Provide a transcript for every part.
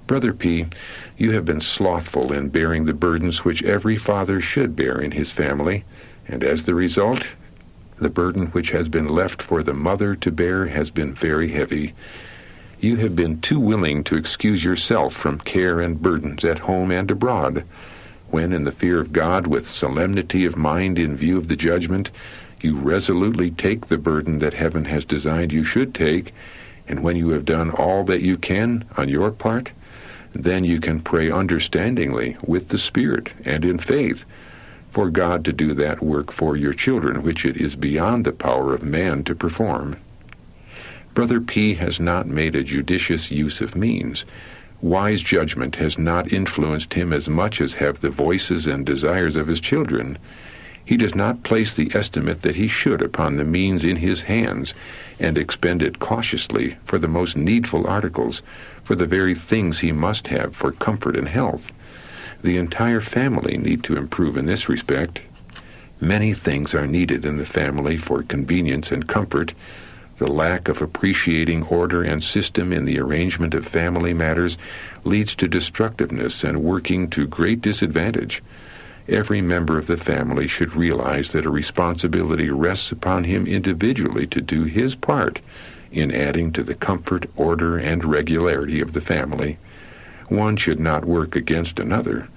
Brother P., you have been slothful in bearing the burdens which every father should bear in his family, and as the result, the burden which has been left for the mother to bear has been very heavy. You have been too willing to excuse yourself from care and burdens at home and abroad, when in the fear of God, with solemnity of mind in view of the judgment, you resolutely take the burden that heaven has designed you should take, and when you have done all that you can on your part, then you can pray understandingly with the Spirit and in faith for God to do that work for your children which it is beyond the power of man to perform. Brother P. has not made a judicious use of means. Wise judgment has not influenced him as much as have the voices and desires of his children. He does not place the estimate that he should upon the means in his hands, and expend it cautiously for the most needful articles, for the very things he must have for comfort and health. The entire family need to improve in this respect. Many things are needed in the family for convenience and comfort. The lack of appreciating order and system in the arrangement of family matters leads to destructiveness and working to great disadvantage. Every member of the family should realize that a responsibility rests upon him individually to do his part in adding to the comfort, order, and regularity of the family. One should not work against another.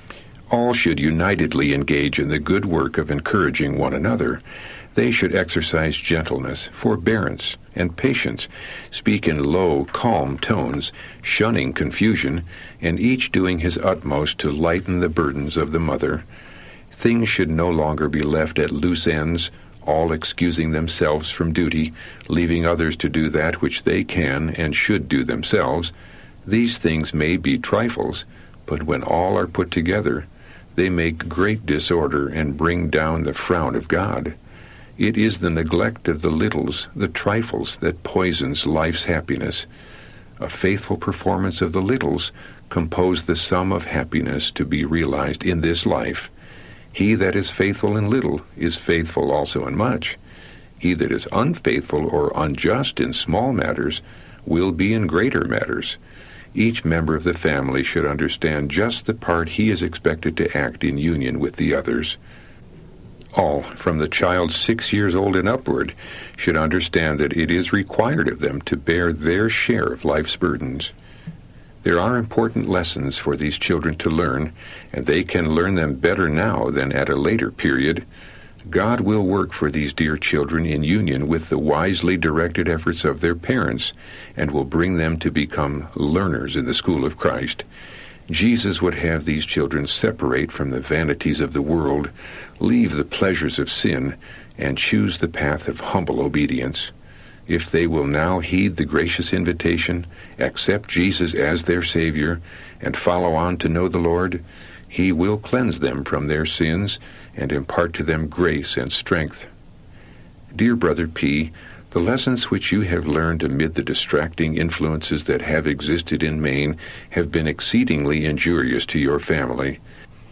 All should unitedly engage in the good work of encouraging one another. They should exercise gentleness, forbearance, and patience, speak in low, calm tones, shunning confusion, and each doing his utmost to lighten the burdens of the mother. Things should no longer be left at loose ends, all excusing themselves from duty, leaving others to do that which they can and should do themselves. These things may be trifles, but when all are put together, they make great disorder and bring down the frown of God. It is the neglect of the littles, the trifles, that poisons life's happiness. A faithful performance of the littles compose the sum of happiness to be realized in this life. He that is faithful in little is faithful also in much. He that is unfaithful or unjust in small matters will be in greater matters. Each member of the family should understand just the part he is expected to act in union with the others. All, from the child 6 years old and upward, should understand that it is required of them to bear their share of life's burdens. There are important lessons for these children to learn, and they can learn them better now than at a later period. God will work for these dear children in union with the wisely directed efforts of their parents, and will bring them to become learners in the school of Christ. Jesus would have these children separate from the vanities of the world, leave the pleasures of sin, and choose the path of humble obedience. If they will now heed the gracious invitation, accept Jesus as their Savior, and follow on to know the Lord, He will cleanse them from their sins and impart to them grace and strength. Dear Brother P., the lessons which you have learned amid the distracting influences that have existed in Maine have been exceedingly injurious to your family.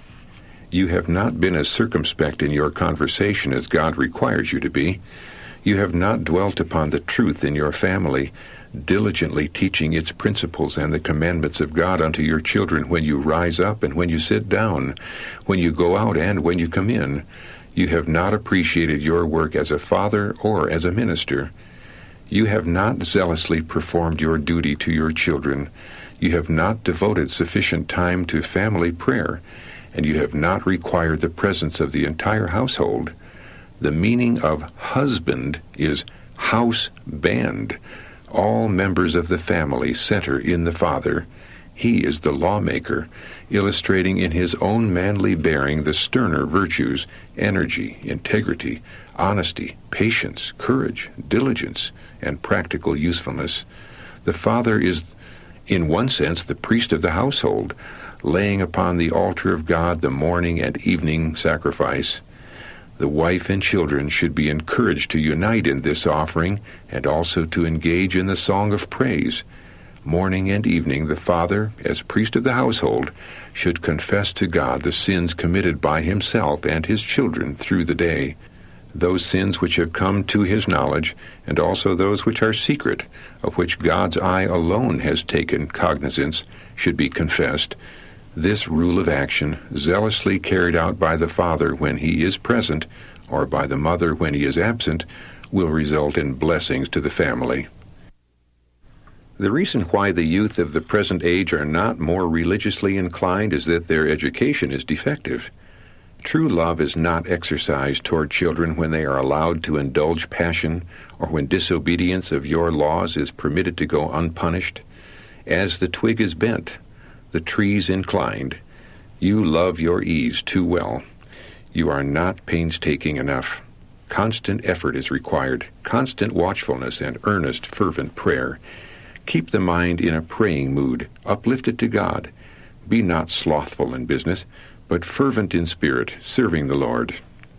You have not been as circumspect in your conversation as God requires you to be. You have not dwelt upon the truth in your family, diligently teaching its principles and the commandments of God unto your children when you rise up and when you sit down, when you go out and when you come in. You have not appreciated your work as a father or as a minister. You have not zealously performed your duty to your children. You have not devoted sufficient time to family prayer, and you have not required the presence of the entire household. The meaning of husband is house band. All members of the family center in the Father. He is the lawmaker, illustrating in his own manly bearing the sterner virtues, energy, integrity, honesty, patience, courage, diligence, and practical usefulness. The father is, in one sense, the priest of the household, laying upon the altar of God the morning and evening sacrifice. The wife and children should be encouraged to unite in this offering and also to engage in the song of praise. Morning and evening the father, as priest of the household, should confess to God the sins committed by himself and his children through the day. Those sins which have come to his knowledge, and also those which are secret, of which God's eye alone has taken cognizance, should be confessed. This rule of action, zealously carried out by the father when he is present, or by the mother when he is absent, will result in blessings to the family. The reason why the youth of the present age are not more religiously inclined is that their education is defective. True love is not exercised toward children when they are allowed to indulge passion, or when disobedience of your laws is permitted to go unpunished. As the twig is bent, the tree's inclined. You love your ease too well. You are not painstaking enough. Constant effort is required, constant watchfulness and earnest, fervent prayer. Keep the mind in a praying mood, uplifted to God. Be not slothful in business, but fervent in spirit, serving the Lord.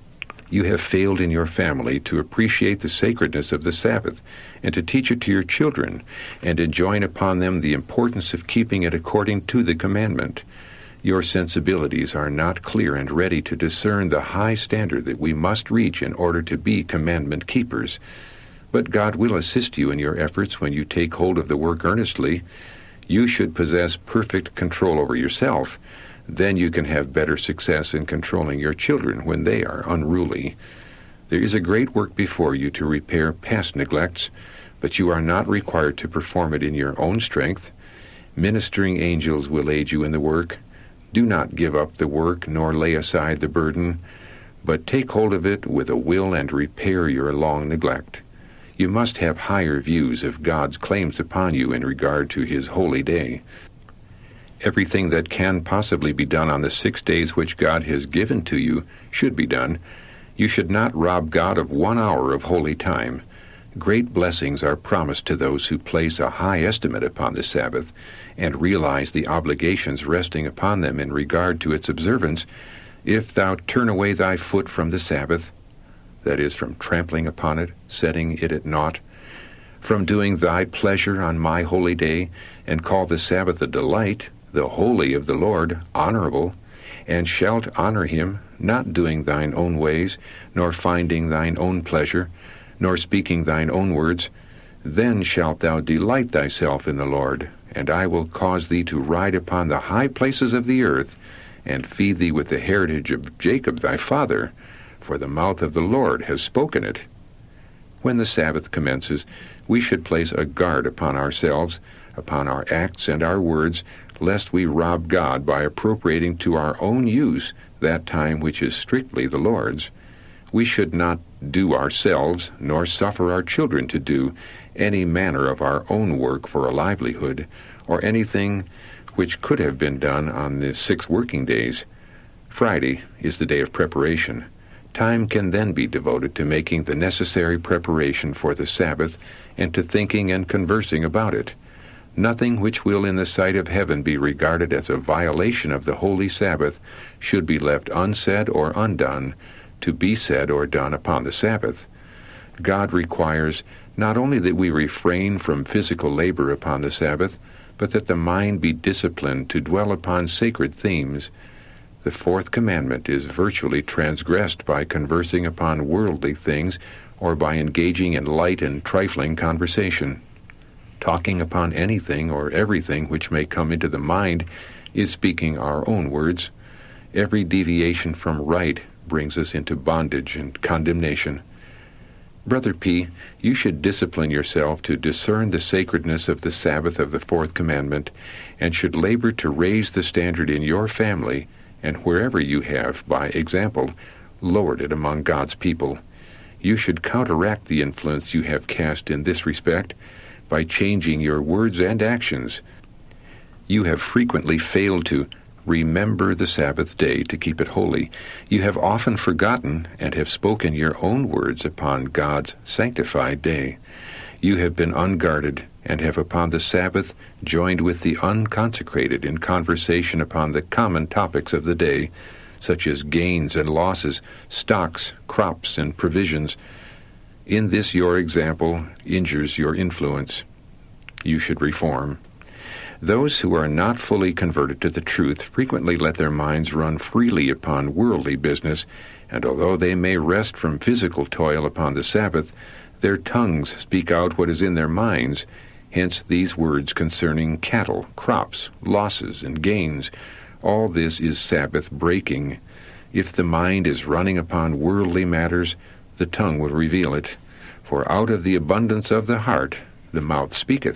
You have failed in your family to appreciate the sacredness of the Sabbath, and to teach it to your children, and enjoin upon them the importance of keeping it according to the commandment. Your sensibilities are not clear and ready to discern the high standard that we must reach in order to be commandment keepers. But God will assist you in your efforts when you take hold of the work earnestly. You should possess perfect control over yourself. Then you can have better success in controlling your children when they are unruly. There is a great work before you to repair past neglects, but you are not required to perform it in your own strength. Ministering angels will aid you in the work. Do not give up the work, nor lay aside the burden, but take hold of it with a will and repair your long neglect. You must have higher views of God's claims upon you in regard to his holy day. Everything that can possibly be done on the 6 days which God has given to you should be done. You should not rob God of 1 hour of holy time. Great blessings are promised to those who place a high estimate upon the Sabbath and realize the obligations resting upon them in regard to its observance. If thou turn away thy foot from the Sabbath, that is, from trampling upon it, setting it at naught, from doing thy pleasure on my holy day, and call the Sabbath a delight, the holy of the Lord honorable, and shalt honor him, not doing thine own ways, nor finding thine own pleasure, nor speaking thine own words, then shalt thou delight thyself in the Lord, and I will cause thee to ride upon the high places of the earth, and feed thee with the heritage of Jacob thy father, for the mouth of the Lord has spoken it. When the Sabbath commences, we should place a guard upon ourselves, upon our acts and our words, lest we rob God by appropriating to our own use that time which is strictly the Lord's. We should not do ourselves, nor suffer our children to do, any manner of our own work for a livelihood, or anything which could have been done on the 6 working days. Friday is the day of preparation. Time can then be devoted to making the necessary preparation for the Sabbath, and to thinking and conversing about it. Nothing which will in the sight of heaven be regarded as a violation of the holy Sabbath should be left unsaid or undone, to be said or done upon the Sabbath. God requires not only that we refrain from physical labor upon the Sabbath, but that the mind be disciplined to dwell upon sacred themes. The 4th commandment is virtually transgressed by conversing upon worldly things, or by engaging in light and trifling conversation. Talking upon anything or everything which may come into the mind is speaking our own words. Every deviation from right brings us into bondage and condemnation. Brother P., you should discipline yourself to discern the sacredness of the Sabbath of the 4th commandment, and should labor to raise the standard in your family, and wherever you have, by example, lowered it among God's people. You should counteract the influence you have cast in this respect by changing your words and actions. You have frequently failed to remember the Sabbath day to keep it holy. You have often forgotten and have spoken your own words upon God's sanctified day. You have been unguarded and have upon the Sabbath joined with the unconsecrated in conversation upon the common topics of the day, such as gains and losses, stocks, crops, and provisions. In this your example injures your influence. You should reform. Those who are not fully converted to the truth frequently let their minds run freely upon worldly business, and although they may rest from physical toil upon the Sabbath, their tongues speak out what is in their minds. Hence these words concerning cattle, crops, losses, and gains. All this is Sabbath breaking. If the mind is running upon worldly matters, the tongue will reveal it. For out of the abundance of the heart the mouth speaketh.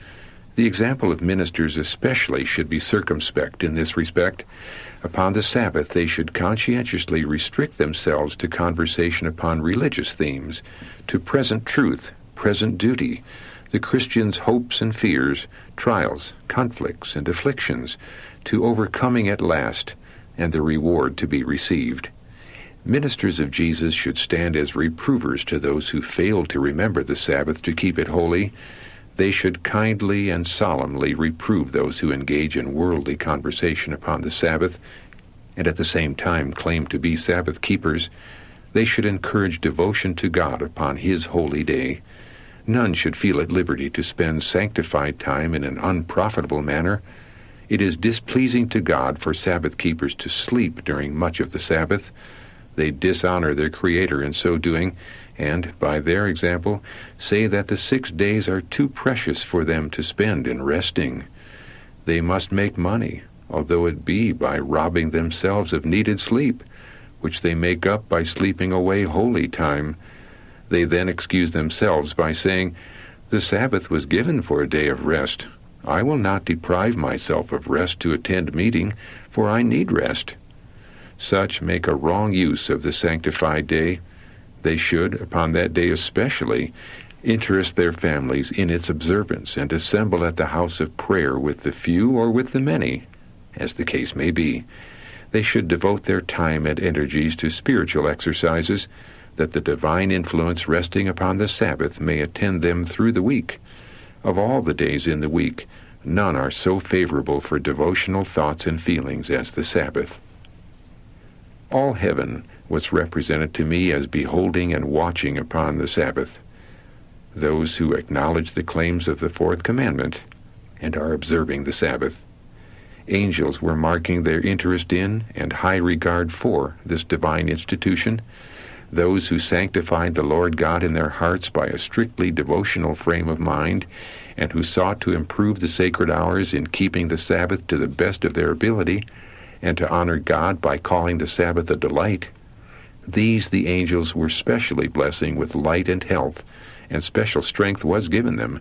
The example of ministers especially should be circumspect in this respect. Upon the Sabbath they should conscientiously restrict themselves to conversation upon religious themes, to present truth, present duty, the Christian's hopes and fears, trials, conflicts, and afflictions, to overcoming at last, and the reward to be received. Ministers of Jesus should stand as reprovers to those who fail to remember the Sabbath to keep it holy. They should kindly and solemnly reprove those who engage in worldly conversation upon the Sabbath, and at the same time claim to be Sabbath keepers. They should encourage devotion to God upon His holy day. None should feel at liberty to spend sanctified time in an unprofitable manner. It is displeasing to God for Sabbath keepers to sleep during much of the Sabbath. They dishonor their Creator in so doing, and, by their example, say that the 6 days are too precious for them to spend in resting. They must make money, although it be by robbing themselves of needed sleep, which they make up by sleeping away holy time. They then excuse themselves by saying, "The Sabbath was given for a day of rest. I will not deprive myself of rest to attend meeting, for I need rest." Such make a wrong use of the sanctified day. They should, upon that day especially, interest their families in its observance and assemble at the house of prayer with the few or with the many, as the case may be. They should devote their time and energies to spiritual exercises, that the divine influence resting upon the Sabbath may attend them through the week. Of all the days in the week, none are so favorable for devotional thoughts and feelings as the Sabbath. All heaven was represented to me as beholding and watching upon the Sabbath. Those who acknowledge the claims of the fourth commandment and are observing the Sabbath. Angels were marking their interest in and high regard for this divine institution. Those who sanctified the Lord God in their hearts by a strictly devotional frame of mind, and who sought to improve the sacred hours in keeping the Sabbath to the best of their ability, and to honor God by calling the Sabbath a delight. These the angels were specially blessing with light and health, and special strength was given them.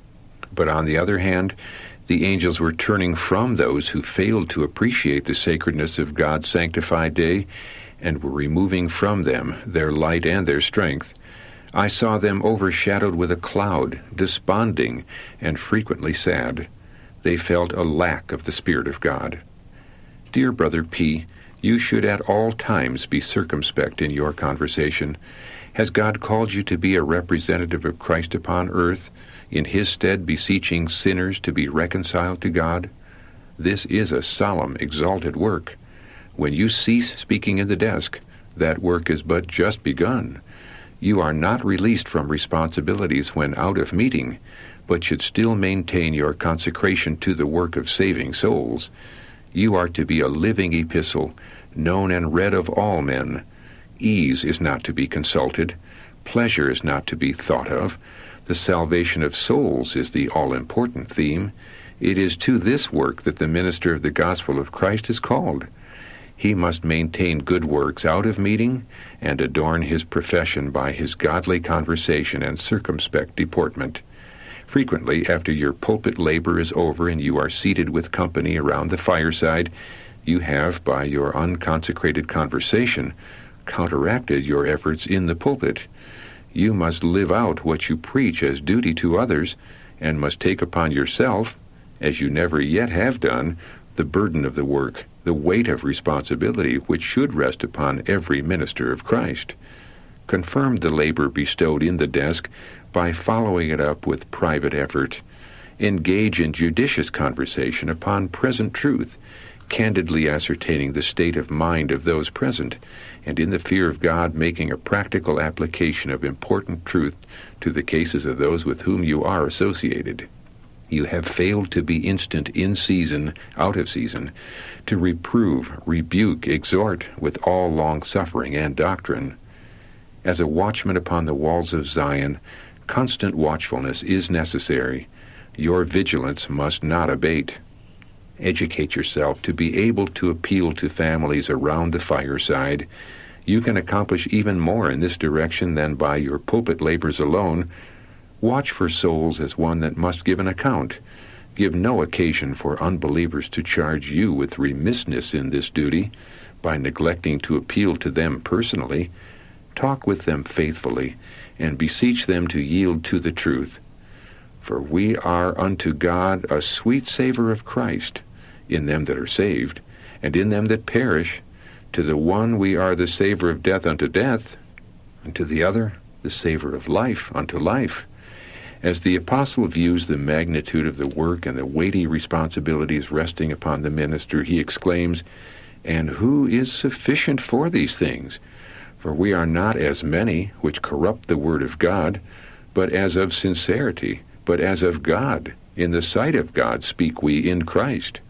But on the other hand, the angels were turning from those who failed to appreciate the sacredness of God's sanctified day, and were removing from them their light and their strength. I saw them overshadowed with a cloud, desponding, and frequently sad. They felt a lack of the Spirit of God. Dear Brother P., you should at all times be circumspect in your conversation. Has God called you to be a representative of Christ upon earth, in His stead beseeching sinners to be reconciled to God? This is a solemn, exalted work. When you cease speaking in the desk, that work is but just begun. You are not released from responsibilities when out of meeting, but should still maintain your consecration to the work of saving souls. You are to be a living epistle, known and read of all men. Ease is not to be consulted. Pleasure is not to be thought of. The salvation of souls is the all-important theme. It is to this work that the minister of the gospel of Christ is called. He must maintain good works out of meeting, and adorn his profession by his godly conversation and circumspect deportment. Frequently, after your pulpit labor is over and you are seated with company around the fireside, you have, by your unconsecrated conversation, counteracted your efforts in the pulpit. You must live out what you preach as duty to others, and must take upon yourself, as you never yet have done, the burden of the work, the weight of responsibility which should rest upon every minister of Christ. Confirm the labor bestowed in the desk by following it up with private effort. Engage in judicious conversation upon present truth, candidly ascertaining the state of mind of those present, and in the fear of God making a practical application of important truth to the cases of those with whom you are associated. You have failed to be instant in season, out of season, to reprove, rebuke, exhort with all long-suffering and doctrine. As a watchman upon the walls of Zion, constant watchfulness is necessary. Your vigilance must not abate. Educate yourself to be able to appeal to families around the fireside. You can accomplish even more in this direction than by your pulpit labors alone. Watch for souls as one that must give an account. Give no occasion for unbelievers to charge you with remissness in this duty by neglecting to appeal to them personally. Talk with them faithfully, and beseech them to yield to the truth. For we are unto God a sweet savor of Christ, in them that are saved, and in them that perish. To the one we are the savor of death unto death, and to the other the savor of life unto life. As the apostle views the magnitude of the work and the weighty responsibilities resting upon the minister, he exclaims, "And who is sufficient for these things? For we are not as many which corrupt the word of God, but as of sincerity, but as of God. In the sight of God speak we in Christ."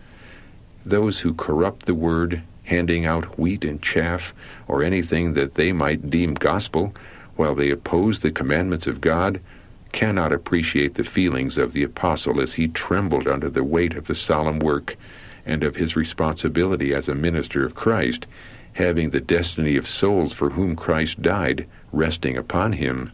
Those who corrupt the word, handing out wheat and chaff, or anything that they might deem gospel, while they oppose the commandments of God, cannot appreciate the feelings of the apostle as he trembled under the weight of the solemn work and of his responsibility as a minister of Christ, having the destiny of souls for whom Christ died resting upon him.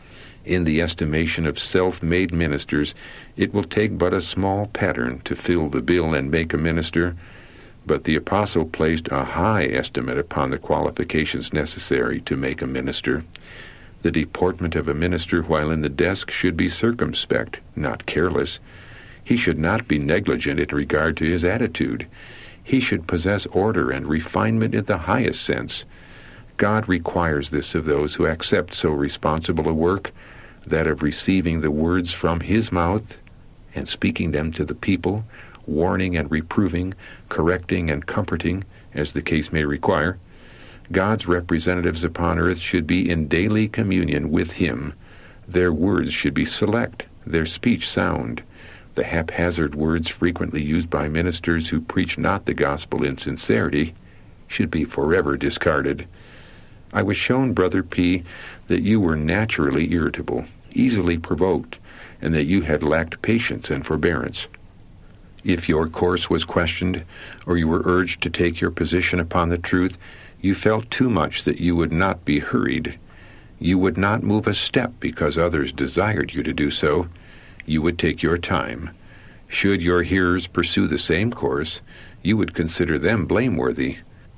In the estimation of self-made ministers, it will take but a small pattern to fill the bill and make a minister, but the apostle placed a high estimate upon the qualifications necessary to make a minister. The deportment of a minister while in the desk should be circumspect, not careless. He should not be negligent in regard to his attitude. He should possess order and refinement in the highest sense. God requires this of those who accept so responsible a work, that of receiving the words from his mouth and speaking them to the people, warning and reproving, correcting and comforting, as the case may require. God's representatives upon earth should be in daily communion with him. Their words should be select, their speech sound. The haphazard words frequently used by ministers who preach not the gospel in sincerity should be forever discarded. I was shown, Brother P., that you were naturally irritable, easily provoked, and that you had lacked patience and forbearance. If your course was questioned, or you were urged to take your position upon the truth, you felt too much that you would not be hurried. You would not move a step because others desired you to do so. You would take your time. Should your hearers pursue the same course, you would consider them blameworthy.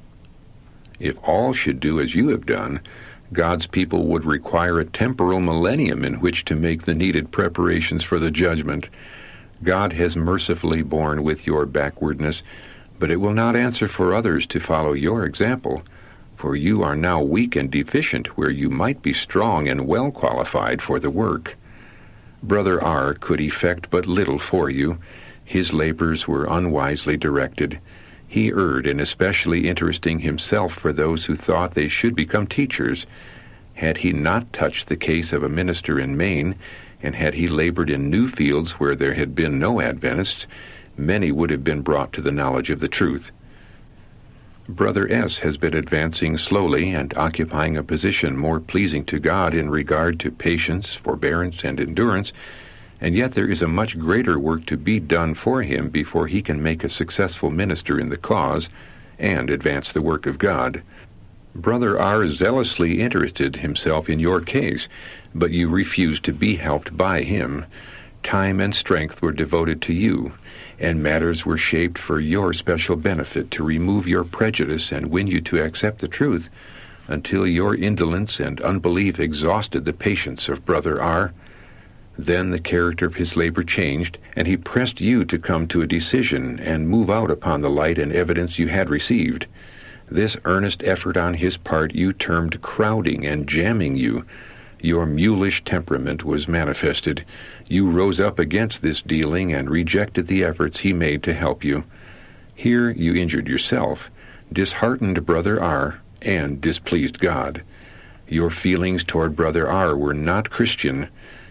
If all should do as you have done, God's people would require a temporal millennium in which to make the needed preparations for the judgment. God has mercifully borne with your backwardness, but it will not answer for others to follow your example, for you are now weak and deficient where you might be strong and well qualified for the work. Brother R. could effect but little for you. His labors were unwisely directed. He erred in especially interesting himself for those who thought they should become teachers. Had he not touched the case of a minister in Maine, and had he labored in new fields where there had been no Adventists, many would have been brought to the knowledge of the truth. Brother S. has been advancing slowly and occupying a position more pleasing to God in regard to patience, forbearance, and endurance, and yet there is a much greater work to be done for him before he can make a successful minister in the cause and advance the work of God. Brother R. zealously interested himself in your case, but you refused to be helped by him. Time and strength were devoted to you, and matters were shaped for your special benefit to remove your prejudice and win you to accept the truth, until your indolence and unbelief exhausted the patience of Brother R. Then the character of his labor changed, and he pressed you to come to a decision and move out upon the light and evidence you had received. This earnest effort on his part you termed crowding and jamming you. Your mulish temperament was manifested. You rose up against this dealing and rejected the efforts he made to help you. Here you injured yourself, disheartened Brother R., and displeased God. Your feelings toward Brother R. were not Christian.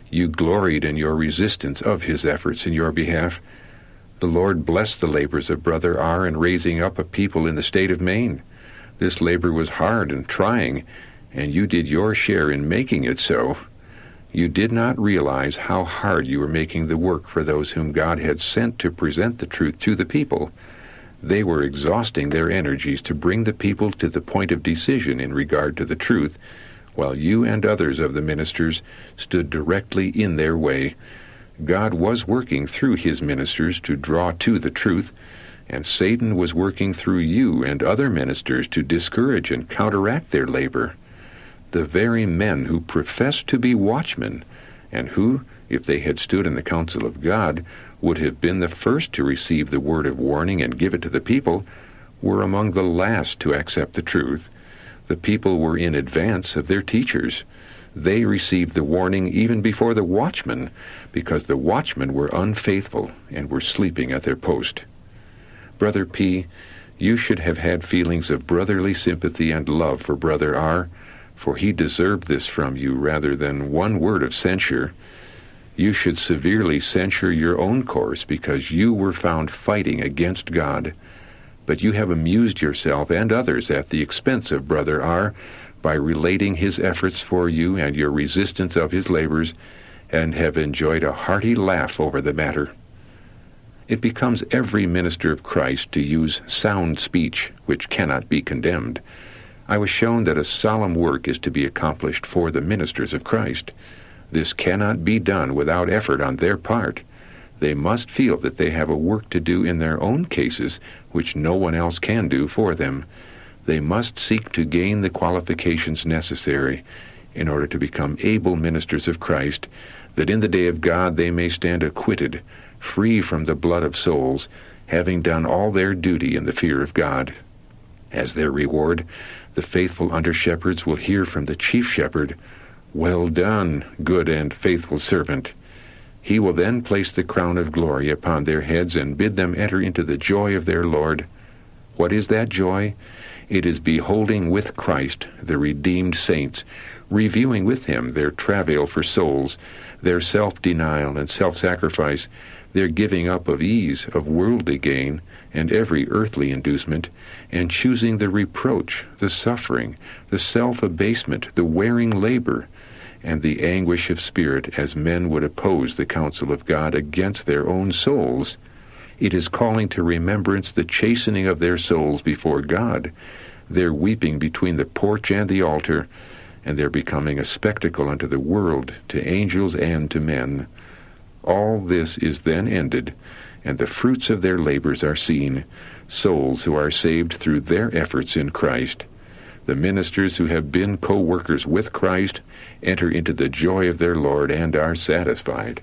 You gloried in your resistance of his efforts in your behalf. The Lord blessed the labors of Brother R. in raising up a people in the state of Maine. This labor was hard and trying, and you did your share in making it so. You did not realize how hard you were making the work for those whom God had sent to present the truth to the people. They were exhausting their energies to bring the people to the point of decision in regard to the truth, while you and others of the ministers stood directly in their way. God was working through his ministers to draw to the truth, and Satan was working through you and other ministers to discourage and counteract their labor. The very men who professed to be watchmen, and who, if they had stood in the counsel of God, would have been the first to receive the word of warning and give it to the people, were among the last to accept the truth. The people were in advance of their teachers. They received the warning even before the watchmen, because the watchmen were unfaithful and were sleeping at their post. Brother P., you should have had feelings of brotherly sympathy and love for Brother R., for he deserved this from you rather than one word of censure. You should severely censure your own course because you were found fighting against God. But you have amused yourself and others at the expense of Brother R. by relating his efforts for you and your resistance of his labors, and have enjoyed a hearty laugh over the matter. It becomes every minister of Christ to use sound speech, which cannot be condemned. I was shown that a solemn work is to be accomplished for the ministers of Christ. This cannot be done without effort on their part. They must feel that they have a work to do in their own cases which no one else can do for them. They must seek to gain the qualifications necessary in order to become able ministers of Christ, that in the day of God they may stand acquitted, free from the blood of souls, having done all their duty in the fear of God. As their reward, the faithful under-shepherds will hear from the chief shepherd, "Well done, good and faithful servant." He will then place the crown of glory upon their heads and bid them enter into the joy of their Lord. What is that joy? It is beholding with Christ the redeemed saints, reviewing with him their travail for souls, their self-denial and self-sacrifice, their giving up of ease, of worldly gain, and every earthly inducement, and choosing the reproach, the suffering, the self-abasement, the wearing labor, and the anguish of spirit as men would oppose the counsel of God against their own souls. It is calling to remembrance the chastening of their souls before God, their weeping between the porch and the altar, and their becoming a spectacle unto the world, to angels and to men. All this is then ended, and the fruits of their labors are seen, souls who are saved through their efforts in Christ. The ministers who have been co-workers with Christ enter into the joy of their Lord and are satisfied.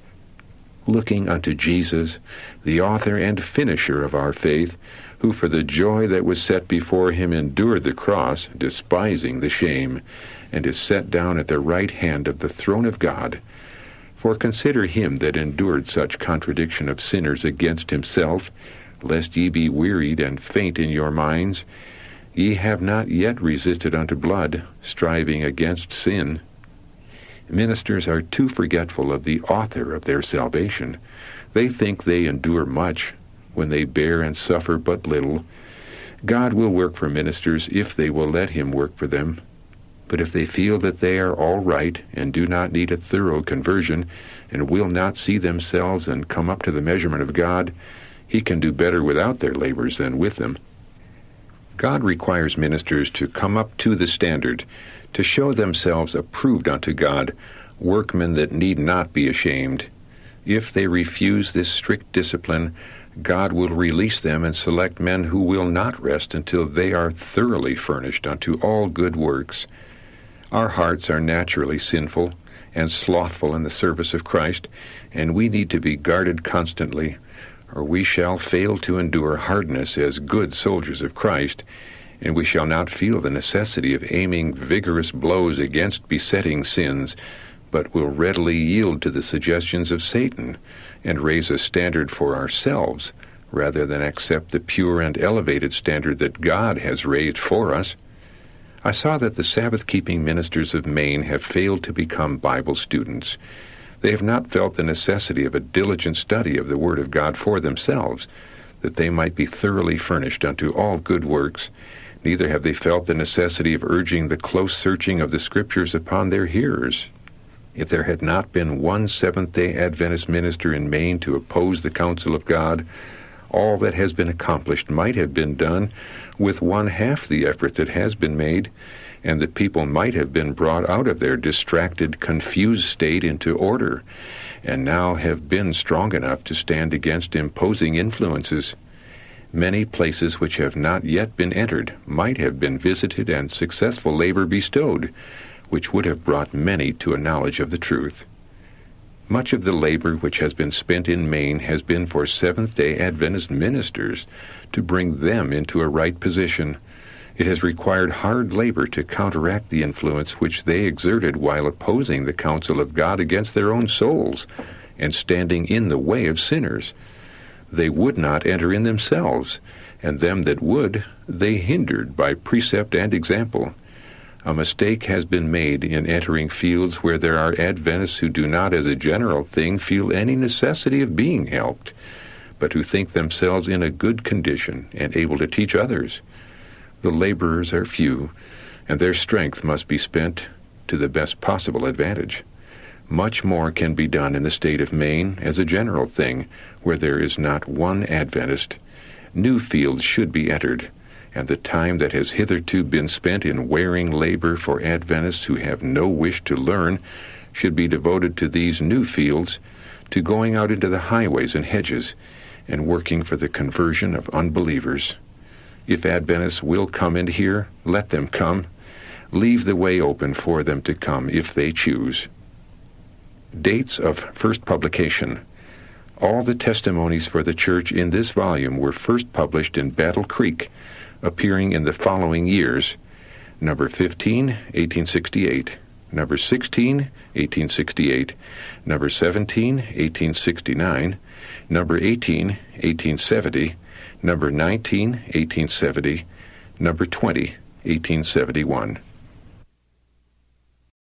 Looking unto Jesus, the author and finisher of our faith, who for the joy that was set before him endured the cross, despising the shame, and is set down at the right hand of the throne of God. For consider him that endured such contradiction of sinners against himself, lest ye be wearied and faint in your minds. Ye have not yet resisted unto blood, striving against sin. Ministers are too forgetful of the author of their salvation. They think they endure much when they bear and suffer but little. God will work for ministers if they will let him work for them. But if they feel that they are all right and do not need a thorough conversion and will not see themselves and come up to the measurement of God, he can do better without their labors than with them. God requires ministers to come up to the standard, to show themselves approved unto God, workmen that need not be ashamed. If they refuse this strict discipline, God will release them and select men who will not rest until they are thoroughly furnished unto all good works. Our hearts are naturally sinful and slothful in the service of Christ, and we need to be guarded constantly, or we shall fail to endure hardness as good soldiers of Christ, and we shall not feel the necessity of aiming vigorous blows against besetting sins, but will readily yield to the suggestions of Satan and raise a standard for ourselves rather than accept the pure and elevated standard that God has raised for us. I saw that the Sabbath-keeping ministers of Maine have failed to become Bible students. They have not felt the necessity of a diligent study of the Word of God for themselves, that they might be thoroughly furnished unto all good works. Neither have they felt the necessity of urging the close searching of the Scriptures upon their hearers. If there had not been one Seventh-day Adventist minister in Maine to oppose the counsel of God, all that has been accomplished might have been done with one half the effort that has been made, and the people might have been brought out of their distracted, confused state into order, and now have been strong enough to stand against imposing influences. Many places which have not yet been entered might have been visited and successful labor bestowed, which would have brought many to a knowledge of the truth. Much of the labor which has been spent in Maine has been for Seventh-day Adventist ministers, to bring them into a right position. It has required hard labor to counteract the influence which they exerted while opposing the counsel of God against their own souls, and standing in the way of sinners. They would not enter in themselves, and them that would they hindered by precept and example. A mistake has been made in entering fields where there are Adventists who do not as a general thing feel any necessity of being helped, but who think themselves in a good condition and able to teach others. The laborers are few, and their strength must be spent to the best possible advantage. Much more can be done in the state of Maine as a general thing, where there is not one Adventist. New fields should be entered, and the time that has hitherto been spent in wearing labor for Adventists who have no wish to learn should be devoted to these new fields, to going out into the highways and hedges, and working for the conversion of unbelievers. If Adventists will come and hear, let them come. Leave the way open for them to come if they choose. Dates of first publication. All the testimonies for the church in this volume were first published in Battle Creek, appearing in the following years: number 15, 1868, number 16, 1868, number 17, 1869, number 18, 1870, number 19, 1870, number 20, 1871.